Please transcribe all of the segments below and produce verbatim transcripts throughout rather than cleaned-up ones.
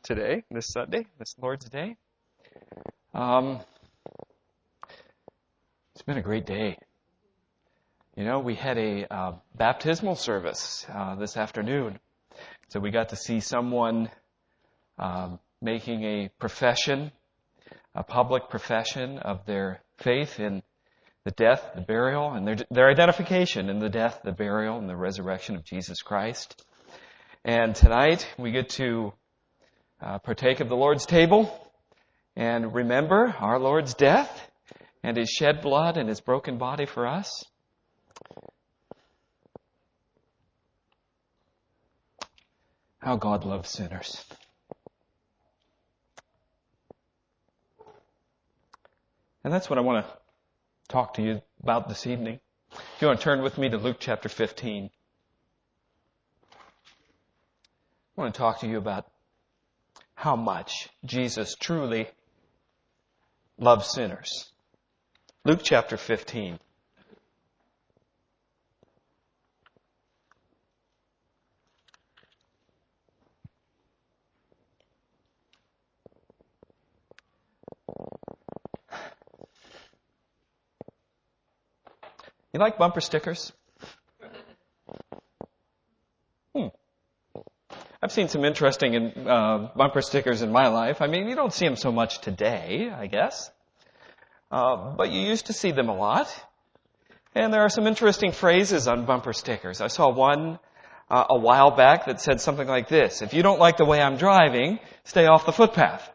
today, this Sunday, this Lord's Day. Um, it's been a great day. You know, we had a uh, baptismal service uh, this afternoon, so we got to see someone um, making a profession, a public profession of their faith in the death, the burial, and their, their identification in the death, the burial, and the resurrection of Jesus Christ. And tonight we get to uh, partake of the Lord's table and remember our Lord's death and His shed blood and His broken body for us. How God loves sinners. And that's what I want to talk to you about this evening. If you want to turn with me to Luke chapter fifteen. I want to talk to you about how much Jesus truly loves sinners. Luke chapter fifteen. You like bumper stickers? Hmm. I've seen some interesting uh, bumper stickers in my life. I mean, you don't see them so much today, I guess. Uh, but you used to see them a lot. And there are some interesting phrases on bumper stickers. I saw one uh, a while back that said something like this: if you don't like the way I'm driving, stay off the footpath.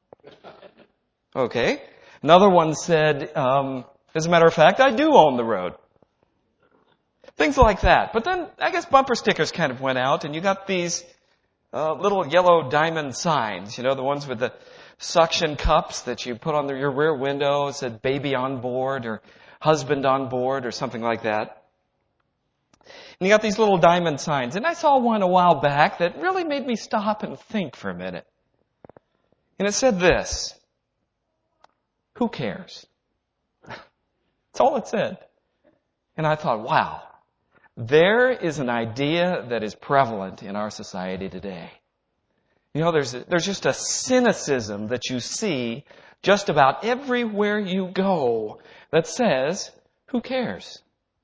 Okay. Another one said, um, as a matter of fact, I do own the road. Things like that. But then, I guess bumper stickers kind of went out, and you got these uh, little yellow diamond signs, you know, the ones with the suction cups that you put on the, your rear window. It said baby on board or husband on board or something like that. And you got these little diamond signs. And I saw one a while back that really made me stop and think for a minute. And it said this: who cares? That's all it said. And I thought, wow, there is an idea that is prevalent in our society today. You know, there's, there's just a cynicism that you see just about everywhere you go that says, who cares?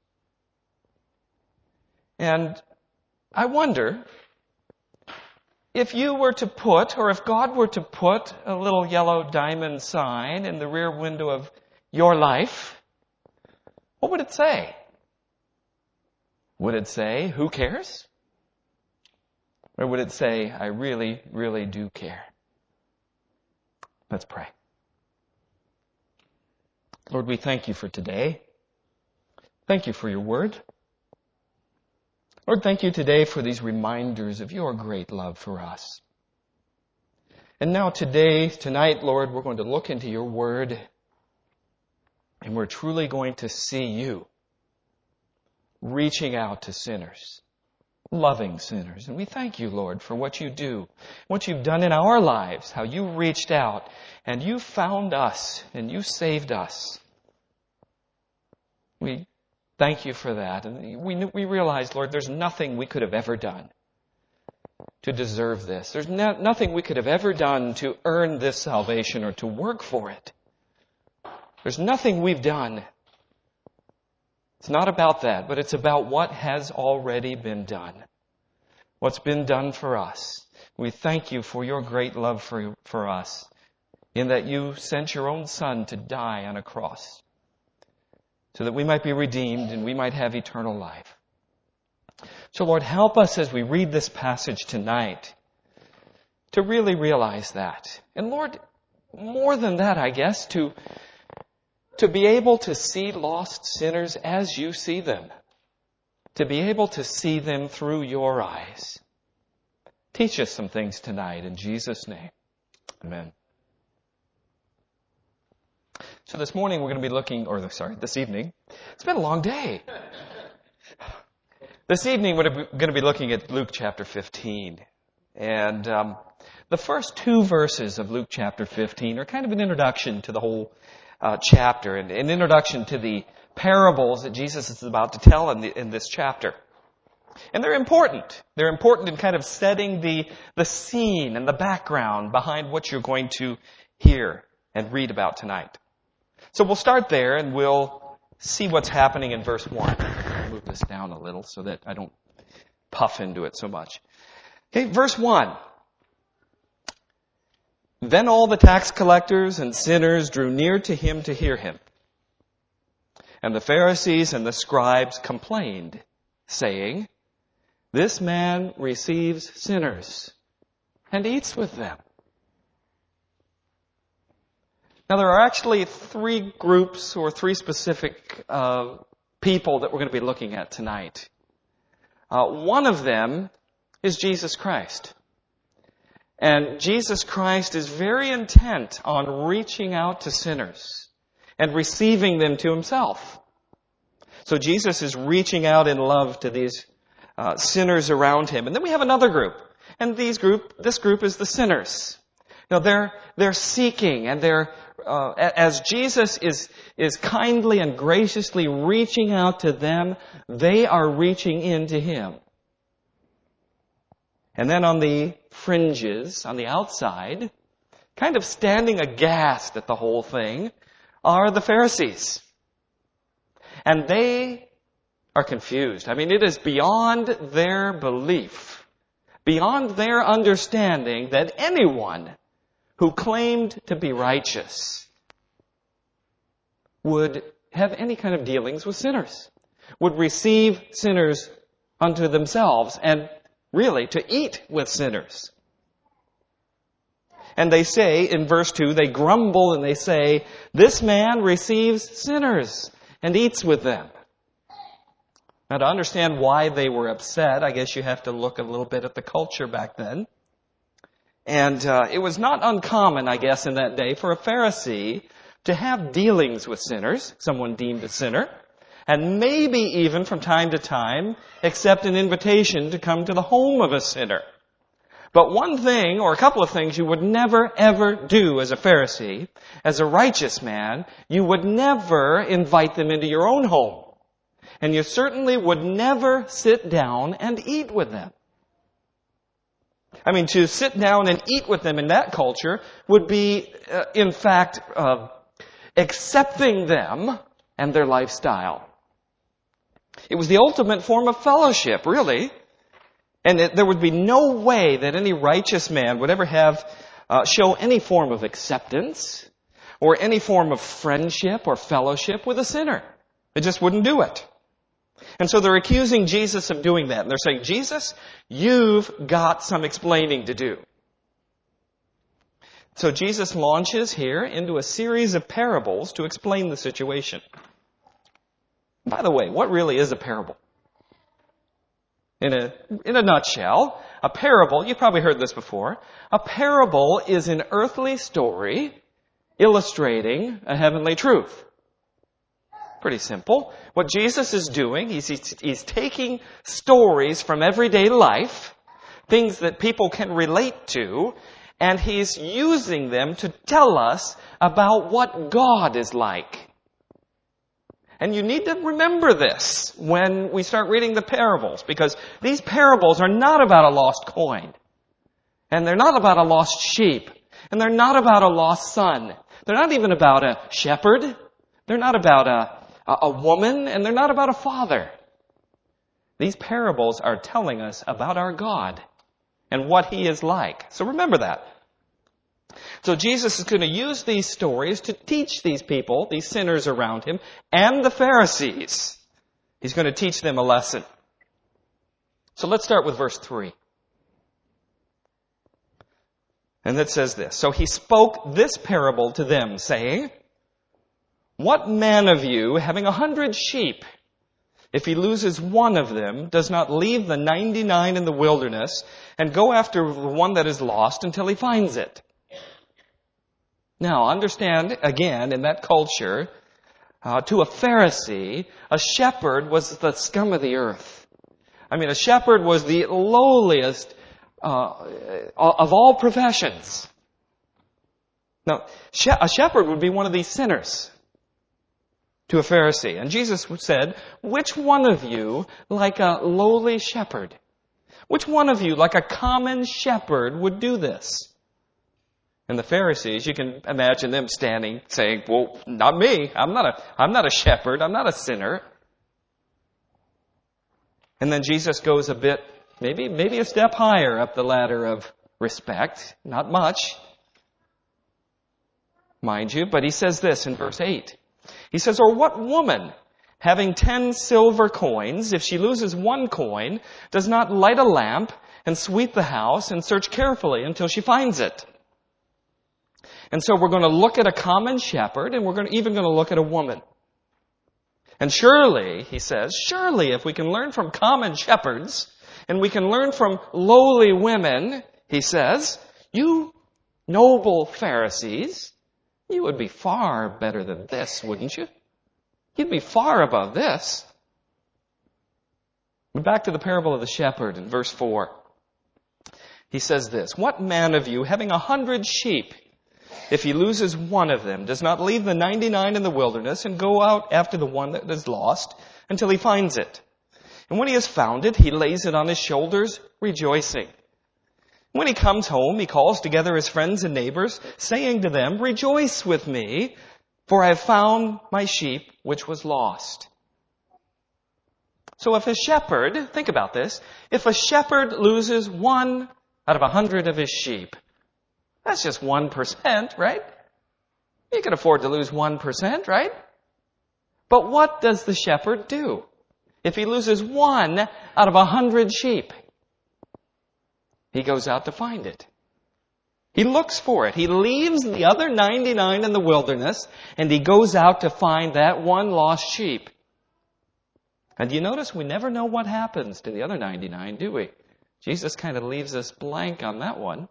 And I wonder if you were to put, or if God were to put a little yellow diamond sign in the rear window of your life, what would it say? Would it say, who cares? Or would it say, I really, really do care? Let's pray. Lord, we thank you for today. Thank you for your word. Lord, thank you today for these reminders of your great love for us. And now today, tonight, Lord, we're going to look into your word, and we're truly going to see you reaching out to sinners, loving sinners. And we thank you, Lord, for what you do, what you've done in our lives, how you reached out and you found us and you saved us. We thank you for that. And we, we realize, Lord, there's nothing we could have ever done to deserve this. There's no, nothing we could have ever done to earn this salvation or to work for it. There's nothing we've done. It's not about that, but it's about what has already been done. What's been done for us. We thank you for your great love for, for us, in that you sent your own Son to die on a cross, so that we might be redeemed and we might have eternal life. So Lord, help us as we read this passage tonight to really realize that. And Lord, more than that, I guess, to To be able to see lost sinners as you see them. To be able to see them through your eyes. Teach us some things tonight in Jesus' name. Amen. So this morning we're going to be looking, or sorry, this evening. It's been a long day. This evening we're going to be looking at Luke chapter fifteen. And um, the first two verses of Luke chapter fifteen are kind of an introduction to the whole Uh, chapter, and an introduction to the parables that Jesus is about to tell in, the, in this chapter. And they're important. They're important in kind of setting the, the scene and the background behind what you're going to hear and read about tonight. So we'll start there and we'll see what's happening in verse one. I'll move this down a little so that I don't puff into it so much. Okay, verse one. Then all the tax collectors and sinners drew near to him to hear him. And the Pharisees and the scribes complained, saying, "This man receives sinners and eats with them." Now there are actually three groups or three specific uh, people that we're going to be looking at tonight. Uh, one of them is Jesus Christ. And Jesus Christ is very intent on reaching out to sinners and receiving them to himself. So Jesus is reaching out in love to these uh, sinners around him. And then we have another group. And these group, this group is the sinners. You know, they're, they're seeking and they're, uh, as Jesus is, is kindly and graciously reaching out to them, they are reaching into him. And then on the fringes, on the outside, kind of standing aghast at the whole thing, are the Pharisees. And they are confused. I mean, it is beyond their belief, beyond their understanding that anyone who claimed to be righteous would have any kind of dealings with sinners, would receive sinners unto themselves, and really to eat with sinners. And they say, in verse two, they grumble and they say, "This man receives sinners and eats with them." Now, to understand why they were upset, I guess you have to look a little bit at the culture back then. And uh, it was not uncommon, I guess, in that day for a Pharisee to have dealings with sinners, someone deemed a sinner, and maybe even from time to time accept an invitation to come to the home of a sinner. But one thing, or a couple of things, you would never ever do as a Pharisee, as a righteous man, you would never invite them into your own home. And you certainly would never sit down and eat with them. I mean, to sit down and eat with them in that culture would be, uh, in fact, uh, accepting them and their lifestyle. It was the ultimate form of fellowship, really. And it, there would be no way that any righteous man would ever have, uh, show any form of acceptance or any form of friendship or fellowship with a sinner. It just wouldn't do it. And so they're accusing Jesus of doing that. And they're saying, "Jesus, you've got some explaining to do." So Jesus launches here into a series of parables to explain the situation. By the way, what really is a parable? In a, in a nutshell, a parable, you've probably heard this before, a parable is an earthly story illustrating a heavenly truth. Pretty simple. What Jesus is doing, he's, he's, he's taking stories from everyday life, things that people can relate to, and he's using them to tell us about what God is like. And you need to remember this when we start reading the parables, because these parables are not about a lost coin. And they're not about a lost sheep. And they're not about a lost son. They're not even about a shepherd. They're not about a, a woman. And they're not about a father. These parables are telling us about our God and what he is like. So remember that. So Jesus is going to use these stories to teach these people, these sinners around him, and the Pharisees. He's going to teach them a lesson. So let's start with verse three. And it says this: "So he spoke this parable to them, saying, What man of you, having a hundred sheep, if he loses one of them, does not leave the ninety-nine in the wilderness and go after the one that is lost until he finds it?" Now, understand, again, in that culture, uh, to a Pharisee, a shepherd was the scum of the earth. I mean, a shepherd was the lowliest uh, of all professions. Now, a shepherd would be one of these sinners. to a Pharisee. And Jesus said, which one of you, like a lowly shepherd, which one of you, like a common shepherd, would do this? And the Pharisees, you can imagine them standing saying, well, not me. I'm not a, I'm not a shepherd. I'm not a sinner. And then Jesus goes a bit, maybe, maybe a step higher up the ladder of respect. Not much, mind you, but he says this in verse eight. He says, or what woman, having ten silver coins, if she loses one coin, does not light a lamp and sweep the house and search carefully until she finds it? And so we're going to look at a common shepherd, and we're going to, even going to look at a woman. And surely, he says, surely if we can learn from common shepherds, and we can learn from lowly women, he says, you noble Pharisees, you would be far better than this, wouldn't you? You'd be far above this. But back to the parable of the shepherd in verse four. He says this, what man of you, having a hundred sheep, if he loses one of them, does not leave the ninety-nine in the wilderness and go out after the one that is lost until he finds it? And when he has found it, he lays it on his shoulders, rejoicing. When he comes home, he calls together his friends and neighbors, saying to them, rejoice with me, for I have found my sheep which was lost. So if a shepherd, think about this, if a shepherd loses one out of a hundred of his sheep, that's just one percent, right? You can afford to lose one percent, right? But what does the shepherd do if he loses one out of a hundred sheep? He goes out to find it. He looks for it. He leaves the other ninety-nine in the wilderness, and he goes out to find that one lost sheep. And you notice we never know what happens to the other ninety-nine, do we? Jesus kind of leaves us blank on that one.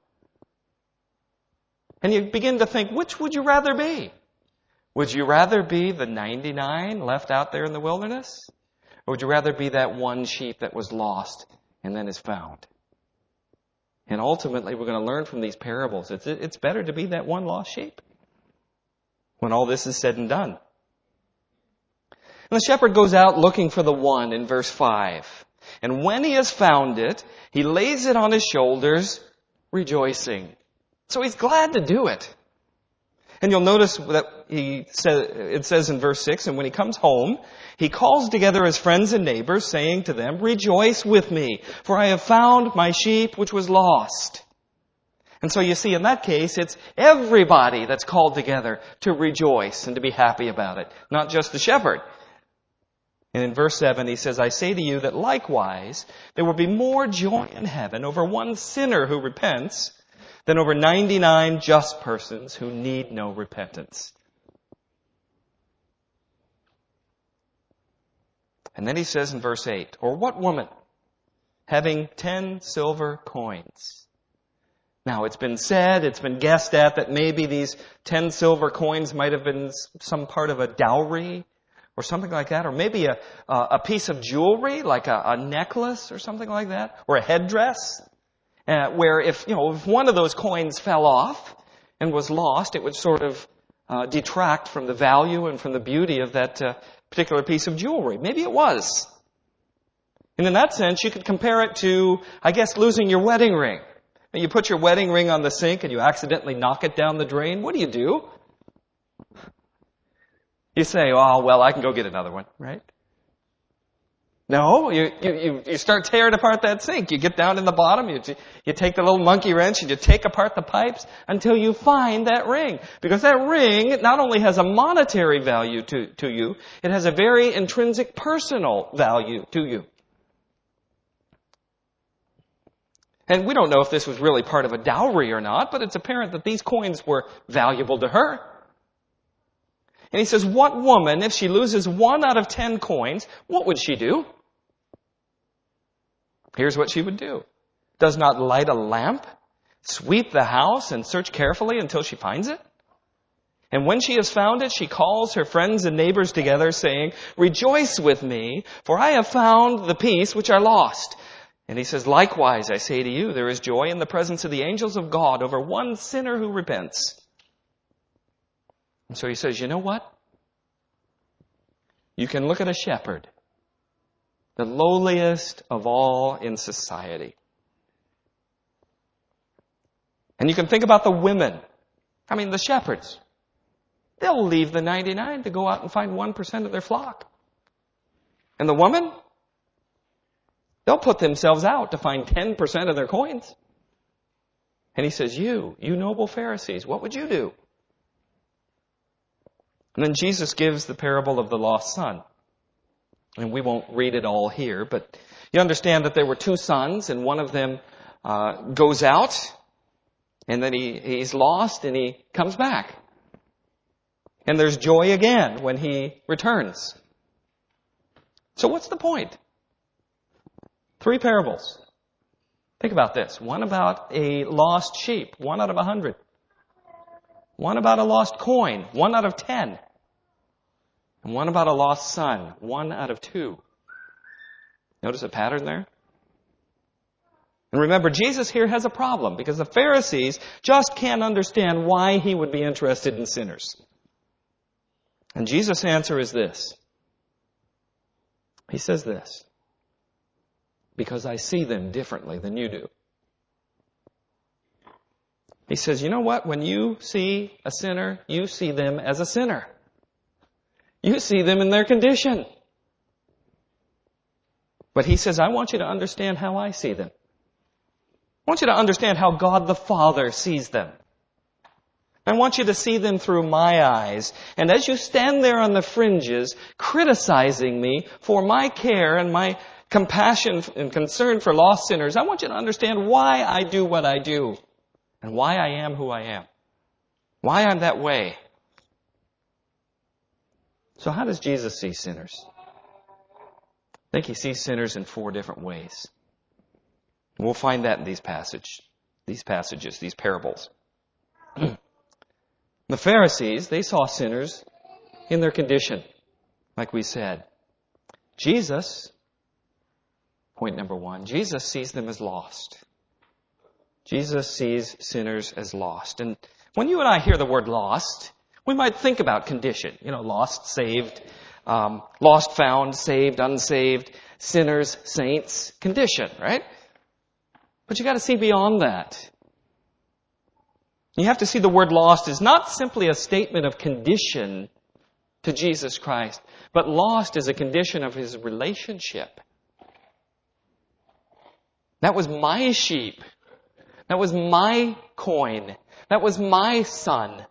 And you begin to think, which would you rather be? Would you rather be the ninety-nine left out there in the wilderness? Or would you rather be that one sheep that was lost and then is found? And ultimately, we're going to learn from these parables, it's, it's better to be that one lost sheep when all this is said and done. And the shepherd goes out looking for the one in verse five. And when he has found it, he lays it on his shoulders, rejoicing. So he's glad to do it. And you'll notice that he says, it says in verse six, and when he comes home, he calls together his friends and neighbors, saying to them, rejoice with me, for I have found my sheep which was lost. And so you see, in that case, it's everybody that's called together to rejoice and to be happy about it, not just the shepherd. And in verse seven, he says, I say to you that likewise, there will be more joy in heaven over one sinner who repents than over ninety-nine just persons who need no repentance. And then he says in verse eight, or what woman, having ten silver coins? Now, it's been said, it's been guessed at that maybe these ten silver coins might have been some part of a dowry or something like that, or maybe a, a piece of jewelry like a, a necklace or something like that, or a headdress. Uh, where if, you know, if one of those coins fell off and was lost, it would sort of uh, detract from the value and from the beauty of that uh, particular piece of jewelry. Maybe it was. And in that sense, you could compare it to, I guess, losing your wedding ring. And you put your wedding ring on the sink and you accidentally knock it down the drain. What do you do? You say, oh, well, I can go get another one, right? No, you, you, you start tearing apart that sink. You get down in the bottom, you, you take the little monkey wrench and you take apart the pipes until you find that ring. Because that ring not only has a monetary value to, to you, it has a very intrinsic personal value to you. And we don't know if this was really part of a dowry or not, but it's apparent that these coins were valuable to her. And he says, what woman, if she loses one out of ten coins, what would she do? Here's what she would do. Does not light a lamp, sweep the house, and search carefully until she finds it? And when she has found it, she calls her friends and neighbors together, saying, rejoice with me, for I have found the piece which I lost. And he says, likewise, I say to you, there is joy in the presence of the angels of God over one sinner who repents. And so he says, you know what? You can look at a shepherd, the lowliest of all in society. And you can think about the women. I mean, the shepherds. They'll leave the ninety-nine to go out and find one percent of their flock. And the woman? They'll put themselves out to find ten percent of their coins. And he says, you, you noble Pharisees, what would you do? And then Jesus gives the parable of the lost son. And we won't read it all here, but you understand that there were two sons, and one of them uh, goes out, and then he, he's lost, and he comes back. And there's joy again when he returns. So what's the point? Three parables. Think about this. One about a lost sheep, one out of a hundred. One about a lost coin, one out of ten. And one about a lost son, one out of two. Notice a pattern there? And remember, Jesus here has a problem because the Pharisees just can't understand why he would be interested in sinners. And Jesus' answer is this. He says this. Because I see them differently than you do. He says, you know what? When you see a sinner, you see them as a sinner. You see them in their condition. But he says, I want you to understand how I see them. I want you to understand how God the Father sees them. I want you to see them through my eyes. And as you stand there on the fringes, criticizing me for my care and my compassion and concern for lost sinners, I want you to understand why I do what I do and why I am who I am. Why I'm that way. So how does Jesus see sinners? I think he sees sinners in four different ways. We'll find that in these passage, these passages, these parables. The Pharisees, they saw sinners in their condition, like we said. Jesus, point number one, Jesus sees them as lost. Jesus sees sinners as lost. And when you and I hear the word lost, we might think about condition. You know, lost, saved, um, lost, found, saved, unsaved, sinners, saints, condition, right? But you got to see beyond that. You have to see the word lost is not simply a statement of condition to Jesus Christ, but lost is a condition of his relationship. That was my sheep. That was my coin. That was my son.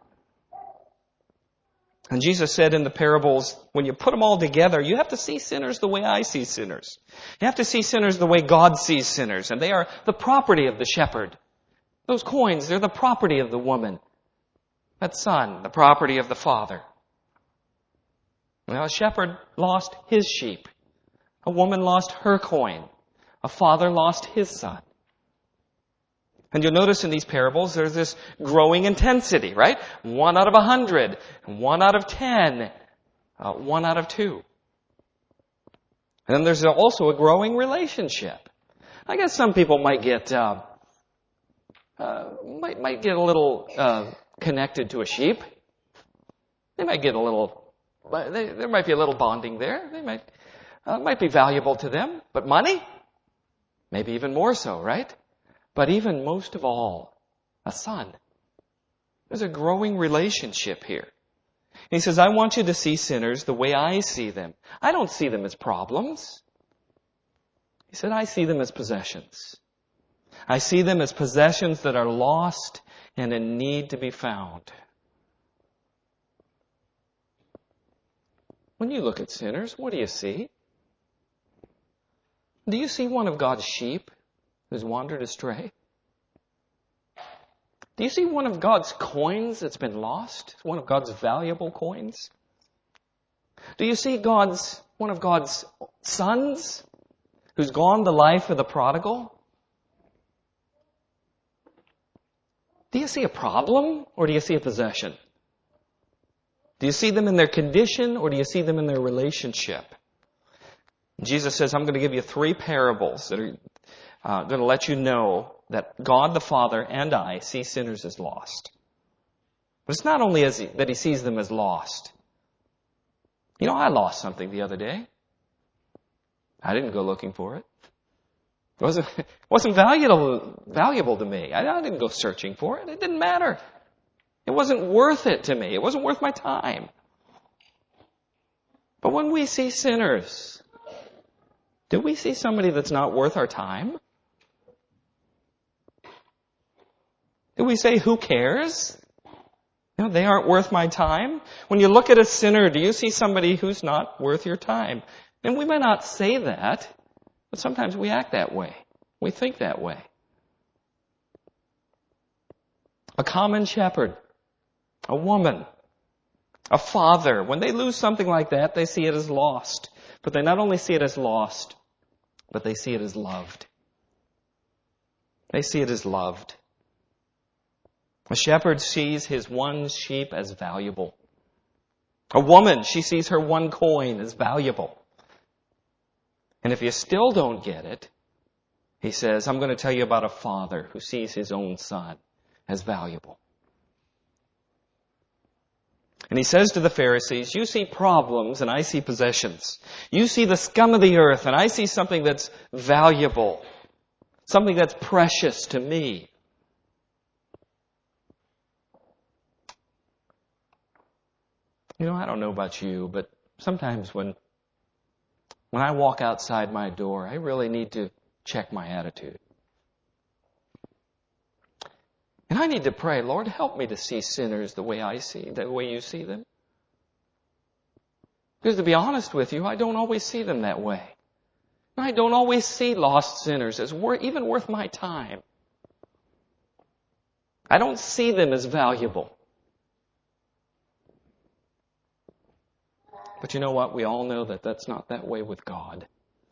And Jesus said in the parables, when you put them all together, you have to see sinners the way I see sinners. You have to see sinners the way God sees sinners. And they are the property of the shepherd. Those coins, they're the property of the woman. That son, the property of the father. Well, a shepherd lost his sheep. A woman lost her coin. A father lost his son. And you'll notice in these parables, there's this growing intensity, right? One out of a hundred, one out of ten, uh, one out of two. And then there's also a growing relationship. I guess some people might get, uh, uh, might might get a little uh, connected to a sheep. They might get a little, they, there might be a little bonding there. They might, uh, might be valuable to them. But money, maybe even more so, right? But even most of all, a son. There's a growing relationship here. He says, I want you to see sinners the way I see them. I don't see them as problems. He said, I see them as possessions. I see them as possessions that are lost and in need to be found. When you look at sinners, what do you see? Do you see one of God's sheep who's wandered astray? Do you see one of God's coins that's been lost? One of God's valuable coins? Do you see God's one of God's sons who's gone the life of the prodigal? Do you see a problem or do you see a possession? Do you see them in their condition or do you see them in their relationship? Jesus says, I'm going to give you three parables that are Uh, going to let you know that God the Father and I see sinners as lost. But it's not only as he, that he sees them as lost. You know, I lost something the other day. I didn't go looking for it. It wasn't, it wasn't valuable, valuable to me. I, I didn't go searching for it. It didn't matter. It wasn't worth it to me. It wasn't worth my time. But when we see sinners, do we see somebody that's not worth our time? Do we say, who cares? You know, they aren't worth my time. When you look at a sinner, do you see somebody who's not worth your time? And we may not say that, but sometimes we act that way. We think that way. A common shepherd, a woman, a father, when they lose something like that, they see it as lost. But they not only see it as lost, but they see it as loved. They see it as loved. A shepherd sees his one sheep as valuable. A woman, she sees her one coin as valuable. And if you still don't get it, he says, I'm going to tell you about a father who sees his own son as valuable. And he says to the Pharisees, you see problems and I see possessions. You see the scum of the earth and I see something that's valuable. Something that's precious to me. You know, I don't know about you, but sometimes when when I walk outside my door, I really need to check my attitude. And I need to pray, Lord, help me to see sinners the way I see, the way you see them. Because to be honest with you, I don't always see them that way. I don't always see lost sinners as worth, even worth my time. I don't see them as valuable. But you know what? We all know that that's not that way with God.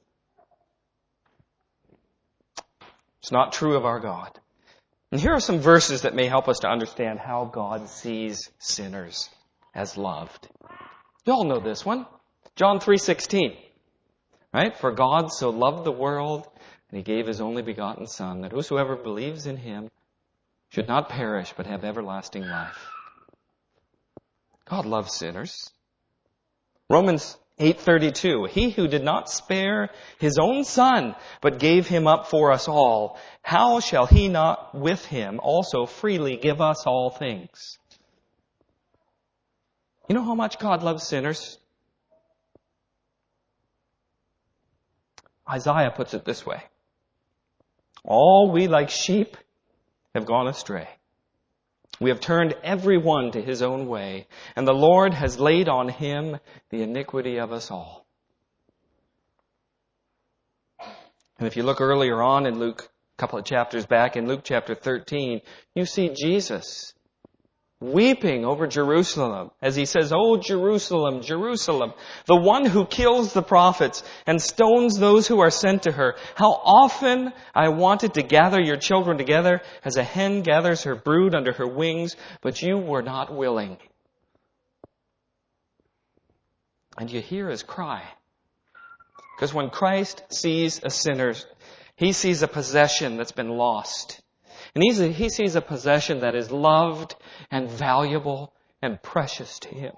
It's not true of our God. And here are some verses that may help us to understand how God sees sinners as loved. You all know this one. John three sixteen. Right? For God so loved the world, and He gave His only begotten Son, that whosoever believes in Him should not perish, but have everlasting life. God loves sinners. Romans eight thirty-two, He who did not spare His own Son, but gave Him up for us all, how shall He not with Him also freely give us all things? You know how much God loves sinners? Isaiah puts it this way. All we like sheep have gone astray. We have turned every one to his own way, and the Lord has laid on Him the iniquity of us all. And if you look earlier on in Luke, a couple of chapters back, in Luke chapter thirteen, you see Jesus weeping over Jerusalem as He says, "Oh, Jerusalem, Jerusalem, the one who kills the prophets and stones those who are sent to her. How often I wanted to gather your children together as a hen gathers her brood under her wings, but you were not willing." And you hear His cry. Because when Christ sees a sinner, He sees a possession that's been lost. And he's a, he sees a possession that is loved and valuable and precious to Him.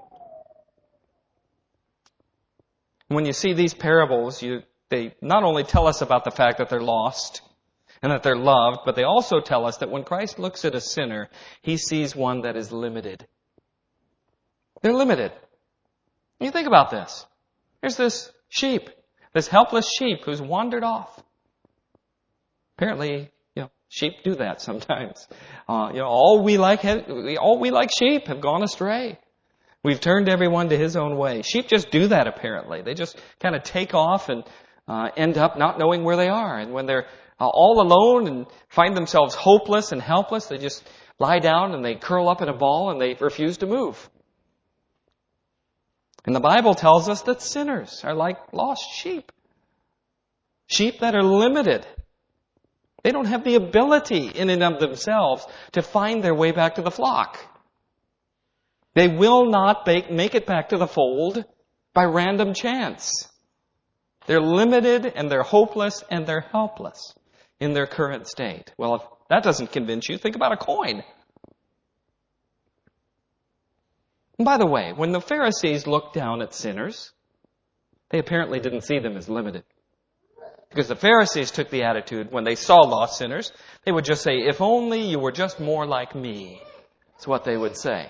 When you see these parables, you, they not only tell us about the fact that they're lost and that they're loved, but they also tell us that when Christ looks at a sinner, He sees one that is limited. They're limited. You think about this. There's this sheep, this helpless sheep who's wandered off. Apparently, sheep do that sometimes. Uh, you know, all we like, have, all we like sheep have gone astray. We've turned everyone to his own way. Sheep just do that apparently. They just kind of take off and uh, end up not knowing where they are. And when they're uh, all alone and find themselves hopeless and helpless, they just lie down and they curl up in a ball and they refuse to move. And the Bible tells us that sinners are like lost sheep. Sheep that are limited. They don't have the ability in and of themselves to find their way back to the flock. They will not make it back to the fold by random chance. They're limited and they're hopeless and they're helpless in their current state. Well, if that doesn't convince you, think about a coin. And by the way, when the Pharisees looked down at sinners, they apparently didn't see them as limited. Because the Pharisees took the attitude, when they saw lost sinners, they would just say, if only you were just more like me. That's what they would say.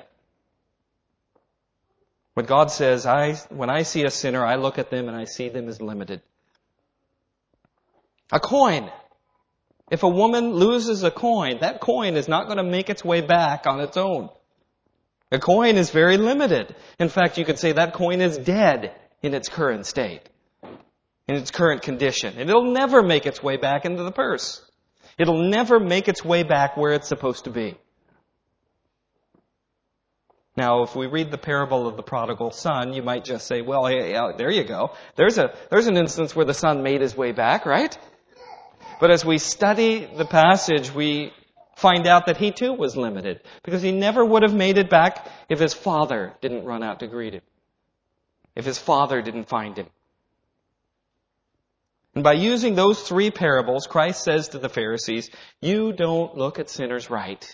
But God says, I, when I see a sinner, I look at them and I see them as limited. A coin. If a woman loses a coin, that coin is not going to make its way back on its own. A coin is very limited. In fact, you could say that coin is dead in its current state, in its current condition. And it'll never make its way back into the purse. It'll never make its way back where it's supposed to be. Now, if we read the parable of the prodigal son, you might just say, well, yeah, yeah, there you go. There's a, there's an instance where the son made his way back, right? But as we study the passage, we find out that he too was limited, because he never would have made it back if his father didn't run out to greet him, if his father didn't find him. And by using those three parables, Christ says to the Pharisees, you don't look at sinners right.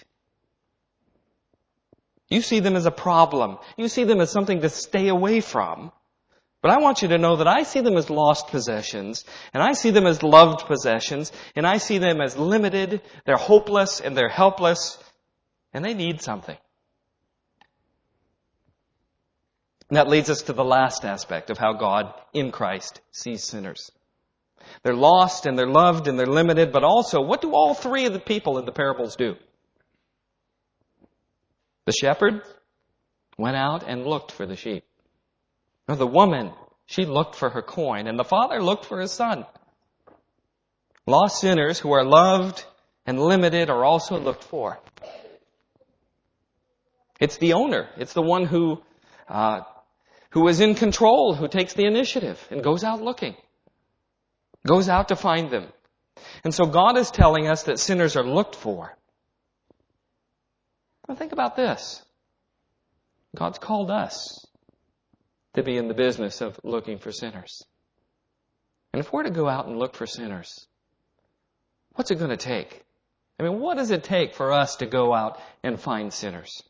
You see them as a problem. You see them as something to stay away from. But I want you to know that I see them as lost possessions, and I see them as loved possessions, and I see them as limited, they're hopeless, and they're helpless, and they need something. And that leads us to the last aspect of how God in Christ sees sinners. They're lost, and they're loved, and they're limited, but also, what do all three of the people in the parables do? The shepherd went out and looked for the sheep. Now, the woman, she looked for her coin, and the father looked for his son. Lost sinners who are loved and limited are also looked for. It's the owner. It's the one who, uh, who is in control, who takes the initiative and goes out looking, goes out to find them. And so God is telling us that sinners are looked for. Now think about this. God's called us to be in the business of looking for sinners. And if we're to go out and look for sinners, what's it going to take? I mean, what does it take for us to go out and find sinners?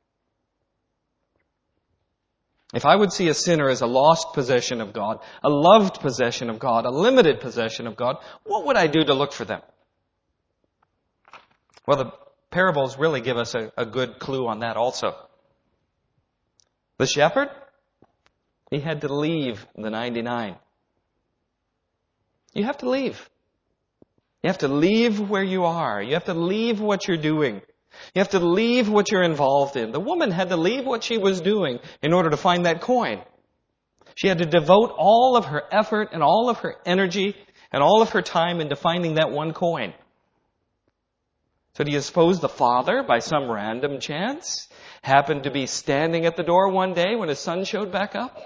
If I would see a sinner as a lost possession of God, a loved possession of God, a limited possession of God, what would I do to look for them? Well, the parables really give us a, a good clue on that also. The shepherd, he had to leave the ninety-nine. You have to leave. You have to leave where you are. You have to leave what you're doing. You have to leave what you're involved in. The woman had to leave what she was doing in order to find that coin. She had to devote all of her effort and all of her energy and all of her time into finding that one coin. So do you suppose the father, by some random chance, happened to be standing at the door one day when his son showed back up?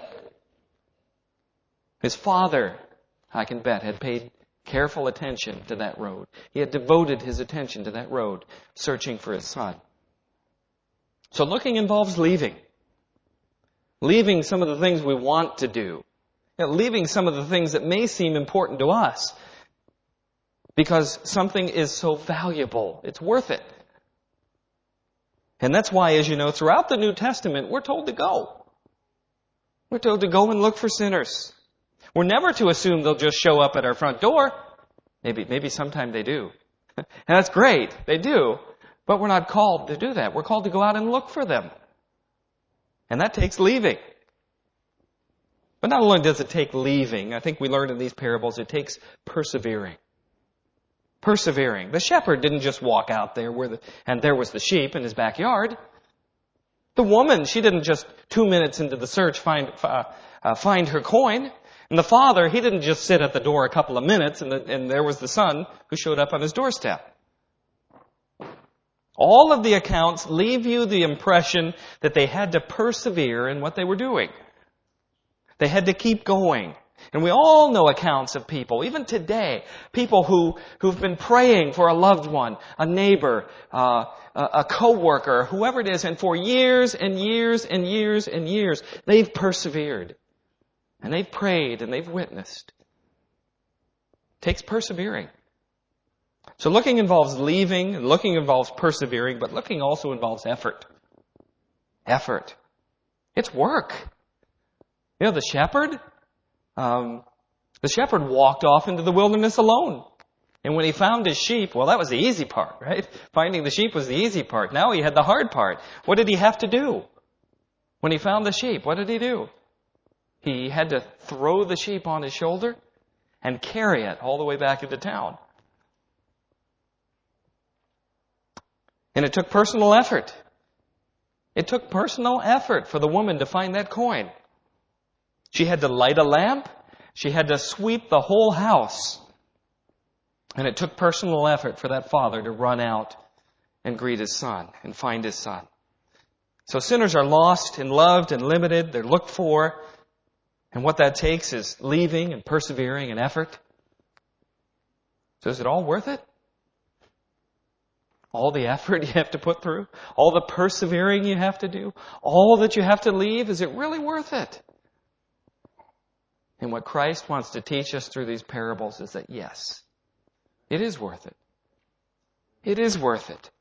His father, I can bet, had paid careful attention to that road. He had devoted his attention to that road, searching for his son. So looking involves leaving. Leaving some of the things we want to do. You know, leaving some of the things that may seem important to us. Because something is so valuable. It's worth it. And that's why, as you know, throughout the New Testament, we're told to go. We're told to go and look for sinners. We're never to assume they'll just show up at our front door. Maybe, maybe sometime they do. And that's great. They do. But we're not called to do that. We're called to go out and look for them. And that takes leaving. But not only does it take leaving, I think we learned in these parables, it takes persevering. Persevering. The shepherd didn't just walk out there where the, and there was the sheep in his backyard. The woman, she didn't just two minutes into the search find, uh, uh, find her coin. And the father, he didn't just sit at the door a couple of minutes and, the, and there was the son who showed up on his doorstep. All of the accounts leave you the impression that they had to persevere in what they were doing. They had to keep going. And we all know accounts of people, even today, people who, who've been praying for a loved one, a neighbor, uh, a, a co-worker, whoever it is, and for years and years and years and years, they've persevered. And they've prayed and they've witnessed. It takes persevering. So looking involves leaving, and looking involves persevering, but looking also involves effort. Effort. It's work. You know, the shepherd, um, the shepherd walked off into the wilderness alone. And when he found his sheep, well, that was the easy part, right? Finding the sheep was the easy part. Now he had the hard part. What did he have to do? When he found the sheep, what did he do? He had to throw the sheep on his shoulder and carry it all the way back into town. And it took personal effort. It took personal effort for the woman to find that coin. She had to light a lamp. She had to sweep the whole house. And it took personal effort for that father to run out and greet his son and find his son. So sinners are lost and loved and limited. They're looked for. And what that takes is leaving and persevering and effort. So is it all worth it? All the effort you have to put through? All the persevering you have to do? All that you have to leave? Is it really worth it? And what Christ wants to teach us through these parables is that yes, it is worth it. It is worth it.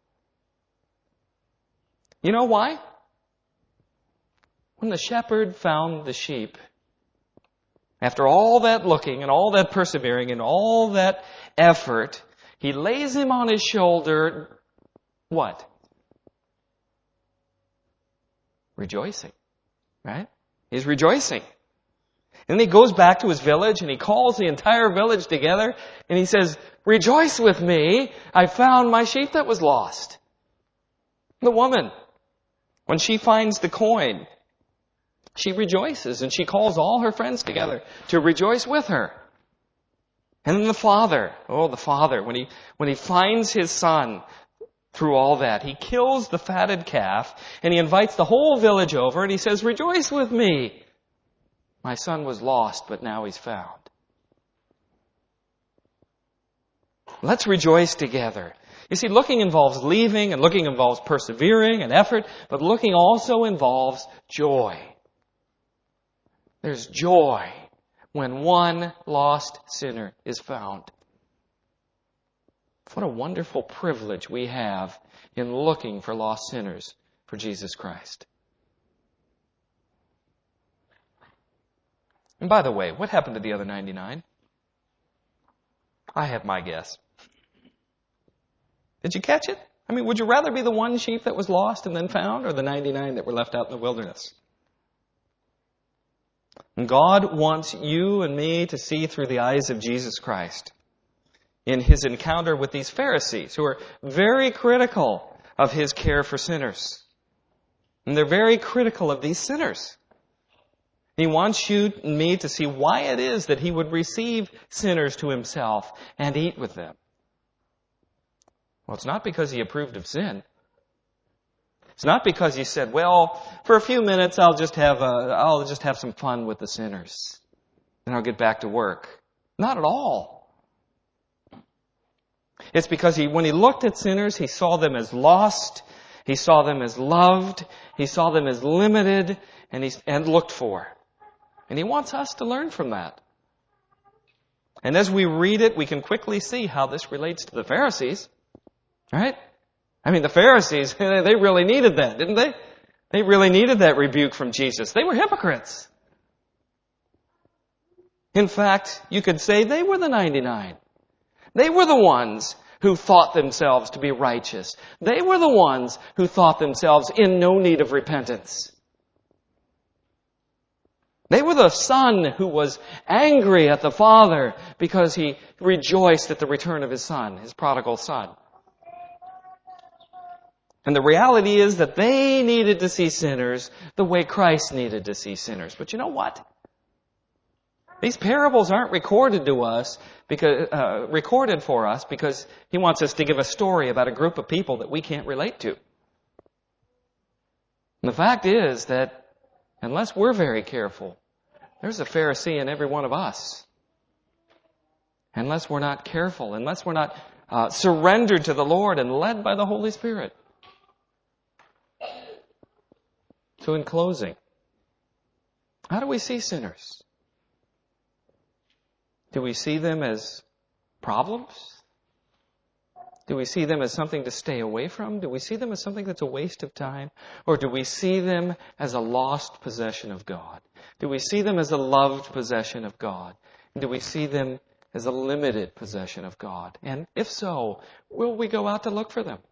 You know why? When the shepherd found the sheep, after all that looking and all that persevering and all that effort, he lays him on his shoulder. What? Rejoicing. Right? He's rejoicing. And then he goes back to his village and he calls the entire village together and he says, "Rejoice with me. I found my sheep that was lost." The woman, when she finds the coin, she rejoices and she calls all her friends together to rejoice with her. And then the father, oh, the father, when he, when he finds his son through all that, he kills the fatted calf and he invites the whole village over and he says, "Rejoice with me. My son was lost, but now he's found." Let's rejoice together. You see, looking involves leaving and looking involves persevering and effort, but looking also involves joy. There's joy when one lost sinner is found. What a wonderful privilege we have in looking for lost sinners for Jesus Christ. And by the way, what happened to the other ninety-nine? I have my guess. Did you catch it? I mean, would you rather be the one sheep that was lost and then found, or the ninety-nine that were left out in the wilderness? And God wants you and me to see through the eyes of Jesus Christ in His encounter with these Pharisees who are very critical of His care for sinners. And they're very critical of these sinners. He wants you and me to see why it is that He would receive sinners to Himself and eat with them. Well, it's not because He approved of sin. It's not because He said, well, for a few minutes I'll just have a, I'll just have some fun with the sinners. Then I'll get back to work. Not at all. It's because he, when He looked at sinners, He saw them as lost. He saw them as loved. He saw them as limited and, he, and looked for. And He wants us to learn from that. And as we read it, we can quickly see how this relates to the Pharisees. Right? I mean, the Pharisees, they really needed that, didn't they? They really needed that rebuke from Jesus. They were hypocrites. In fact, you could say they were the ninety-nine. They were the ones who thought themselves to be righteous. They were the ones who thought themselves in no need of repentance. They were the son who was angry at the father because he rejoiced at the return of his son, his prodigal son. And the reality is that they needed to see sinners the way Christ needed to see sinners. But you know what? These parables aren't recorded to us because uh, recorded for us because He wants us to give a story about a group of people that we can't relate to. And the fact is that unless we're very careful, there's a Pharisee in every one of us. Unless we're not careful, unless we're not uh, surrendered to the Lord and led by the Holy Spirit. So in closing, how do we see sinners? Do we see them as problems? Do we see them as something to stay away from? Do we see them as something that's a waste of time? Or do we see them as a lost possession of God? Do we see them as a loved possession of God? And do we see them as a limited possession of God? And if so, will we go out to look for them?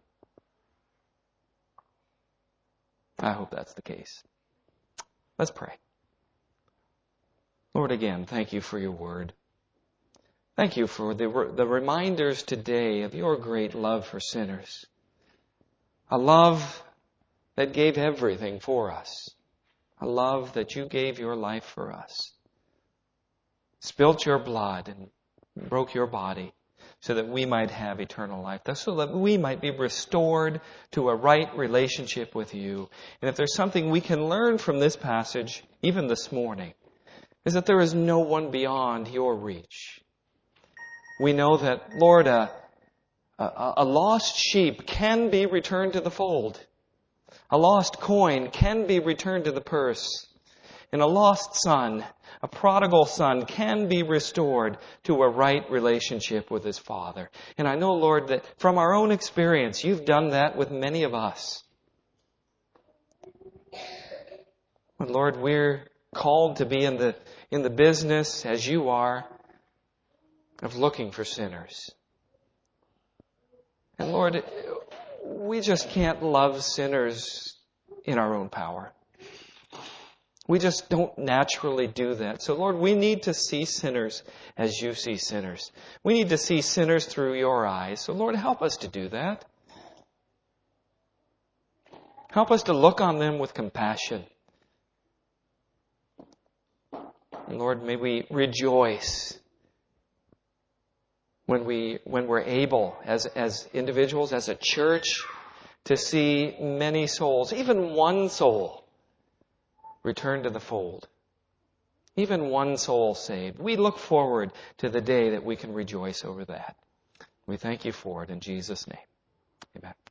I hope that's the case. Let's pray. Lord, again, thank you for your word. Thank you for the, the reminders today of your great love for sinners. A love that gave everything for us. A love that you gave your life for us. Spilt your blood and broke your body so that we might have eternal life. So that we might be restored to a right relationship with you. And if there's something we can learn from this passage, even this morning, is that there is no one beyond your reach. We know that, Lord, a, a, a lost sheep can be returned to the fold. A lost coin can be returned to the purse. And a lost son, a prodigal son, can be restored to a right relationship with his father. And I know, Lord, that from our own experience, you've done that with many of us. But Lord, we're called to be in the, in the business, as you are, of looking for sinners. And Lord, we just can't love sinners in our own power. We just don't naturally do that. So Lord, we need to see sinners as you see sinners. We need to see sinners through your eyes. So Lord, help us to do that. Help us to look on them with compassion. And Lord, may we rejoice when we when we're able as as individuals, as a church, to see many souls, even one soul, return to the fold. Even one soul saved. We look forward to the day that we can rejoice over that. We thank you for it in Jesus' name. Amen.